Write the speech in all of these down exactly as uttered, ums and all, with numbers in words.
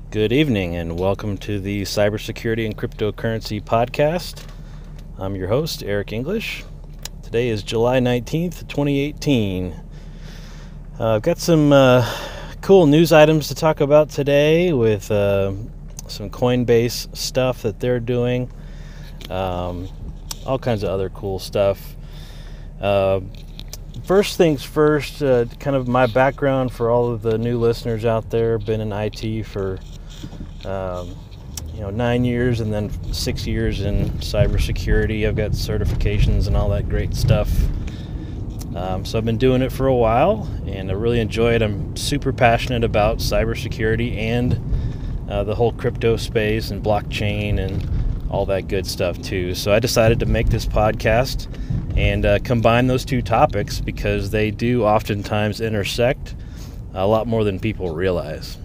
Good evening and welcome to the Cybersecurity and Cryptocurrency Podcast. I'm your host, Eric English. Today is July nineteenth, twenty eighteen. Uh, I've got some uh, cool news items to talk about today with uh, some Coinbase stuff that they're doing, um, all kinds of other cool stuff. Uh, First things first, uh, kind of my background for all of the new listeners out there. Been in I T for um, you know nine years and then six years in cybersecurity. I've got certifications and all that great stuff. Um, so I've been doing it for a while, and I really enjoy it. I'm super passionate about cybersecurity and uh, the whole crypto space and blockchain and all that good stuff too. So I decided to make this podcast and uh, combine those two topics because they do oftentimes intersect a lot more than people realize.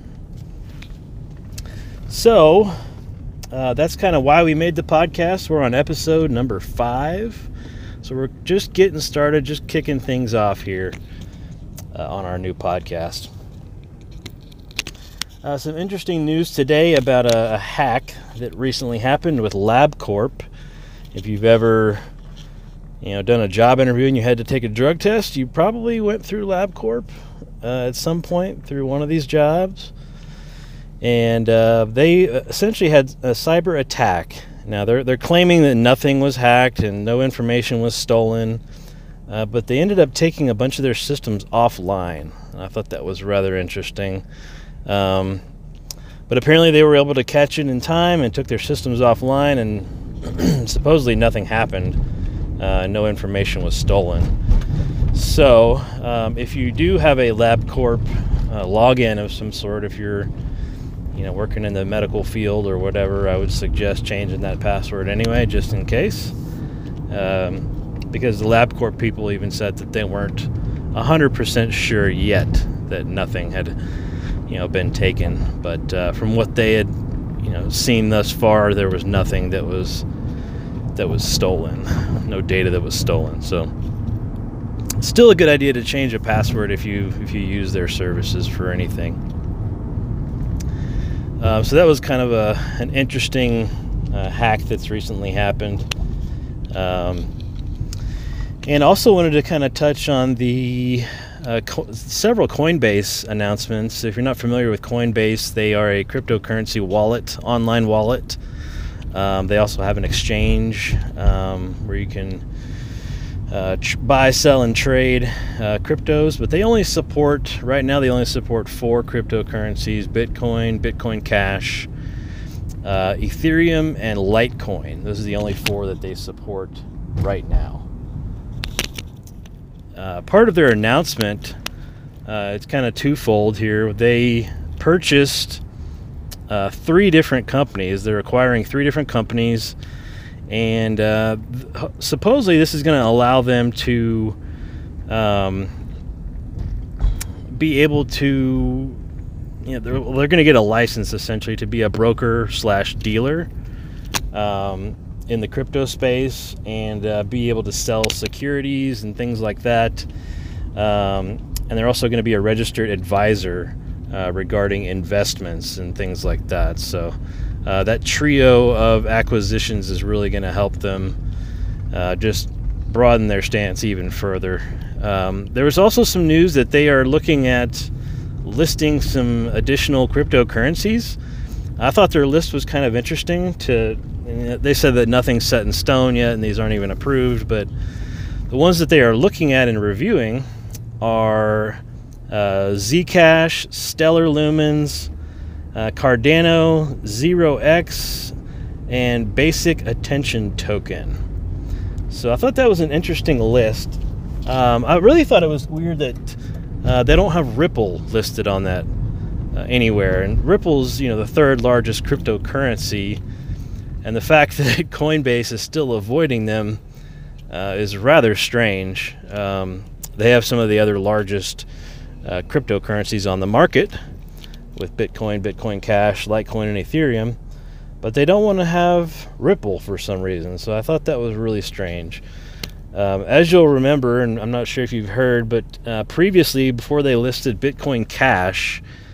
So uh, that's kind of why we made the podcast. We're on episode number five. So we're just getting started, just kicking things off here uh, on our new podcast. Uh, some interesting news today about a, a hack that recently happened with LabCorp. If you've ever you know, done a job interview and you had to take a drug test, you probably went through LabCorp uh, at some point through one of these jobs. And uh, they essentially had a cyber attack. Now, they're, they're claiming that nothing was hacked and no information was stolen, uh, but they ended up taking a bunch of their systems offline. And I thought that was rather interesting. Um, but apparently they were able to catch it in time and took their systems offline, and supposedly nothing happened. Uh, no information was stolen. So um, if you do have a LabCorp uh, login of some sort, if you're you know working in the medical field or whatever, I would suggest changing that password anyway, just in case. Um, because the LabCorp people even said that they weren't one hundred percent sure yet that nothing had you know been taken. But uh, from what they had you know seen thus far, there was nothing that was that was stolen, no data that was stolen. So still a good idea to change a password if you if you use their services for anything. Uh, so that was kind of a an interesting uh, hack that's recently happened. Um, and also wanted to kind of touch on the uh, co- several Coinbase announcements. If you're not familiar with Coinbase, they are a cryptocurrency wallet, online wallet. Um, they also have an exchange um, where you can uh, tr- buy, sell, and trade uh, cryptos, but they only support, right now they only support four cryptocurrencies: Bitcoin, Bitcoin Cash, uh, Ethereum, and Litecoin. Those are the only four that they support right now. Uh, part of their announcement, uh, it's kind of twofold here. They purchased Uh, three different companies. They're acquiring three different companies, and uh, th- supposedly this is going to allow them to um, be able to, you know, they're, they're going to get a license essentially to be a broker slash dealer um, in the crypto space, and uh, be able to sell securities and things like that. Um, and they're also going to be a registered advisor Uh, regarding investments and things like that. So uh, that trio of acquisitions is really going to help them uh, just broaden their stance even further. Um, there was also some news that they are looking at listing some additional cryptocurrencies. I thought their list was kind of interesting. To they said that nothing's set in stone yet and these aren't even approved, but the ones that they are looking at and reviewing are Uh, Zcash, Stellar Lumens, uh, Cardano, Zero X, and Basic Attention Token. So I thought that was an interesting list. Um, I really thought it was weird that uh, they don't have Ripple listed on that uh, anywhere. And Ripple's, you know, the third largest cryptocurrency, and the fact that Coinbase is still avoiding them uh, is rather strange. Um, they have some of the other largest Uh, cryptocurrencies on the market with Bitcoin, Bitcoin Cash, Litecoin, and Ethereum, but they don't want to have Ripple for some reason. So I thought that was really strange. Um, as you'll remember, and I'm not sure if you've heard, but uh, previously, before they listed Bitcoin Cash,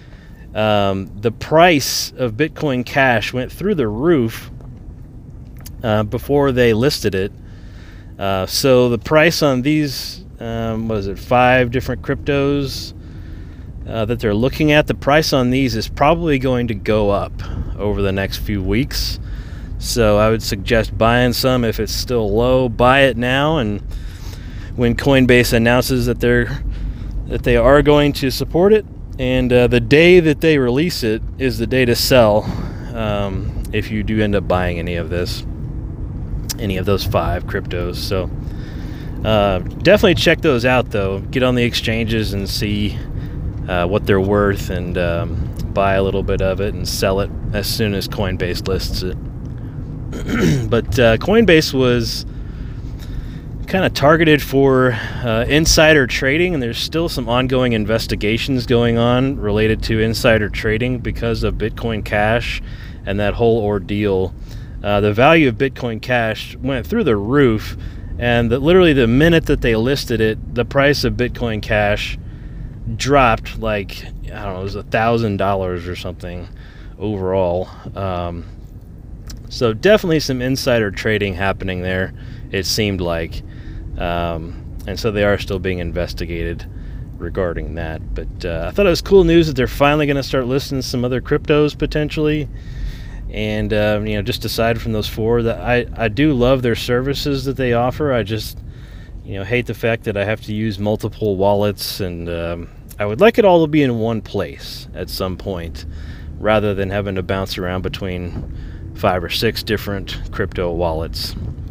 um, the price of Bitcoin Cash went through the roof uh, before they listed it. Uh, so the price on these, um, what is it, five different cryptos uh, that they're looking at, the price on these is probably going to go up over the next few weeks. So I would suggest buying some if it's still low. Buy it now, and when Coinbase announces that they're that they are going to support it, and uh, the day that they release it is the day to sell. Um, if you do end up buying any of this, any of those five cryptos, so uh, definitely check those out. Though, get on the exchanges and see uh, what they're worth, and um, buy a little bit of it and sell it as soon as Coinbase lists it. But uh, Coinbase was kind of targeted for uh, insider trading, and there's still some ongoing investigations going on related to insider trading because of Bitcoin Cash and that whole ordeal. Uh, the value of Bitcoin Cash went through the roof, and the, literally the minute that they listed it, the price of Bitcoin Cash dropped like, I don't know, it was a thousand dollars or something overall. Um, so definitely some insider trading happening there, it seemed like. Um, and so they are still being investigated regarding that. But uh, I thought it was cool news that they're finally going to start listing some other cryptos potentially. And uh, you know, just aside from those four, that I I do love their services that they offer. I just you know hate the fact that I have to use multiple wallets, and um, I would like it all to be in one place at some point, rather than having to bounce around between five or six different crypto wallets.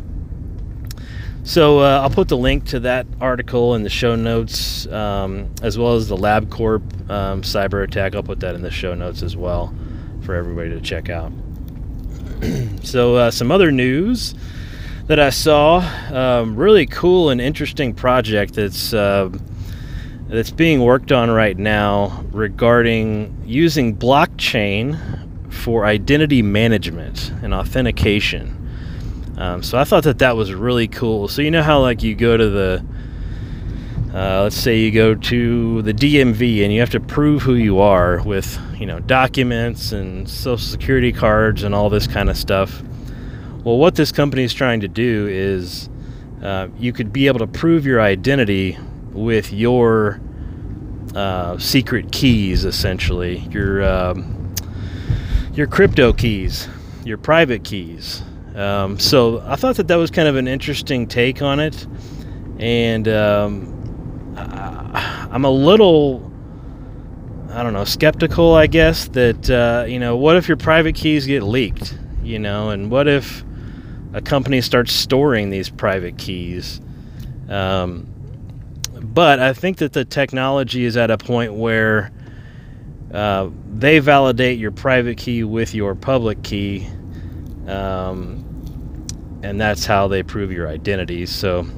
So uh, I'll put the link to that article in the show notes, um, as well as the LabCorp um, cyber attack. I'll put that in the show notes as well for everybody to check out. So uh, some other news that I saw, um, really cool and interesting project that's uh, that's being worked on right now regarding using blockchain for identity management and authentication. Um, so I thought that that was really cool. So you know how like you go to the, uh, let's say you go to the D M V and you have to prove who you are with, you know, documents and social security cards and all this kind of stuff. Well, what this company is trying to do is uh, you could be able to prove your identity with your uh, secret keys, essentially, your um, your crypto keys, your private keys. Um, so I thought that that was kind of an interesting take on it, and um, I, I'm a little, I don't know, skeptical, I guess, that, uh, you know, what if your private keys get leaked, you know, and what if a company starts storing these private keys? Um, but I think that the technology is at a point where uh, they validate your private key with your public key, um, and that's how they prove your identity. So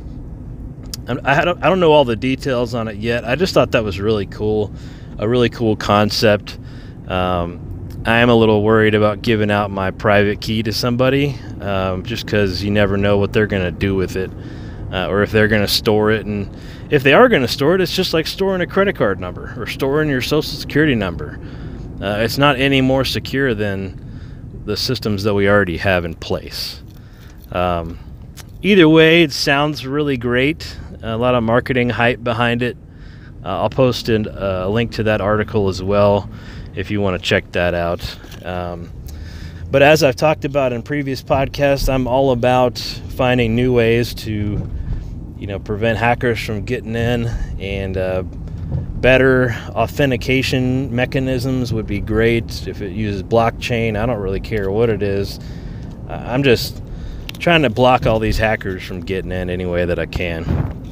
I don't, I don't know all the details on it yet. I just thought that was really cool, a really cool concept. Um, I am a little worried about giving out my private key to somebody, um, just because you never know what they're going to do with it, uh, or if they're going to store it. And if they are going to store it, it's just like storing a credit card number or storing your social security number. Uh, it's not any more secure than the systems that we already have in place. Um, either way, it sounds really great. A lot of marketing hype behind it. Uh, I'll post in, uh, a link to that article as well if you want to check that out. Um, but as I've talked about in previous podcasts, I'm all about finding new ways to, you know, prevent hackers from getting in, and uh, better authentication mechanisms would be great. If it uses blockchain, I don't really care what it is. Uh, I'm just trying to block all these hackers from getting in any way that I can.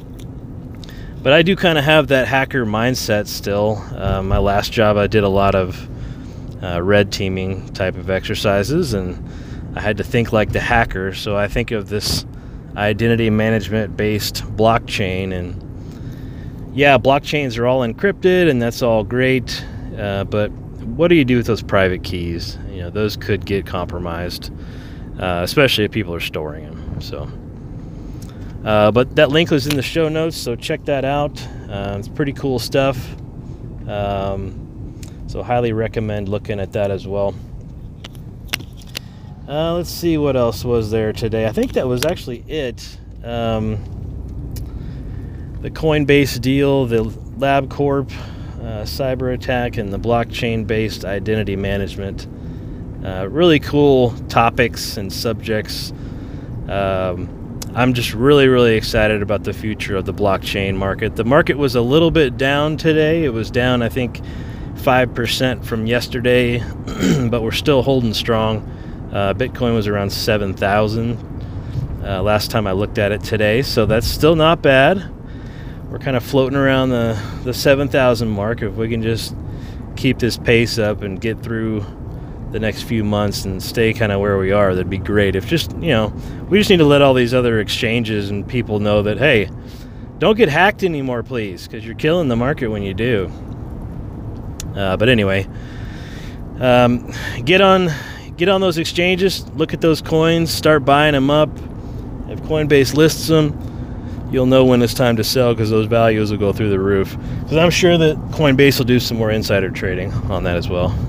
But I do kind of have that hacker mindset still. Uh, my last job, I did a lot of uh, red teaming type of exercises, and I had to think like the hacker. So I think of this identity management based blockchain, and yeah, blockchains are all encrypted, and that's all great. Uh, but what do you do with those private keys? You know, those could get compromised, uh, especially if people are storing them. So. Uh, but that link was in the show notes, so check that out. Uh, it's pretty cool stuff. Um, So highly recommend looking at that as well. Uh, let's see what else was there today. I think that was actually it. Um, the Coinbase deal, the LabCorp uh, cyber attack, and the blockchain-based identity management. Uh, really cool topics and subjects. Um, I'm just really, really excited about the future of the blockchain market. The market was a little bit down today. It was down, I think, five percent from yesterday, but we're still holding strong. Uh, Bitcoin was around seven thousand uh, last time I looked at it today, so that's still not bad. We're kind of floating around the, the seven thousand mark. If we can just keep this pace up and get through the next few months and stay kind of where we are, that'd be great. If just, you know, we just need to let all these other exchanges and people know that, hey, don't get hacked anymore, please, because you're killing the market when you do. Uh, but anyway, um, get on get on those exchanges, look at those coins, start buying them up. If Coinbase lists them, you'll know when it's time to sell, because those values will go through the roof. Because I'm sure that Coinbase will do some more insider trading on that as well.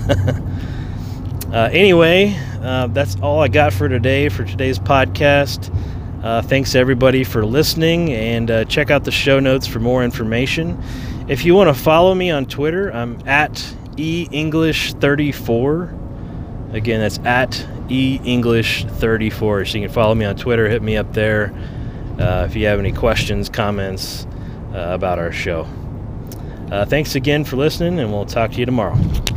uh, anyway, uh, that's all I got for today, for today's podcast. Uh, thanks everybody for listening, and uh, check out the show notes for more information. If you want to follow me on Twitter, I'm at e english thirty-four. Again, that's at e english thirty-four. So you can follow me on Twitter, hit me up there uh, if you have any questions, comments uh, about our show. Uh, thanks again for listening, and we'll talk to you tomorrow.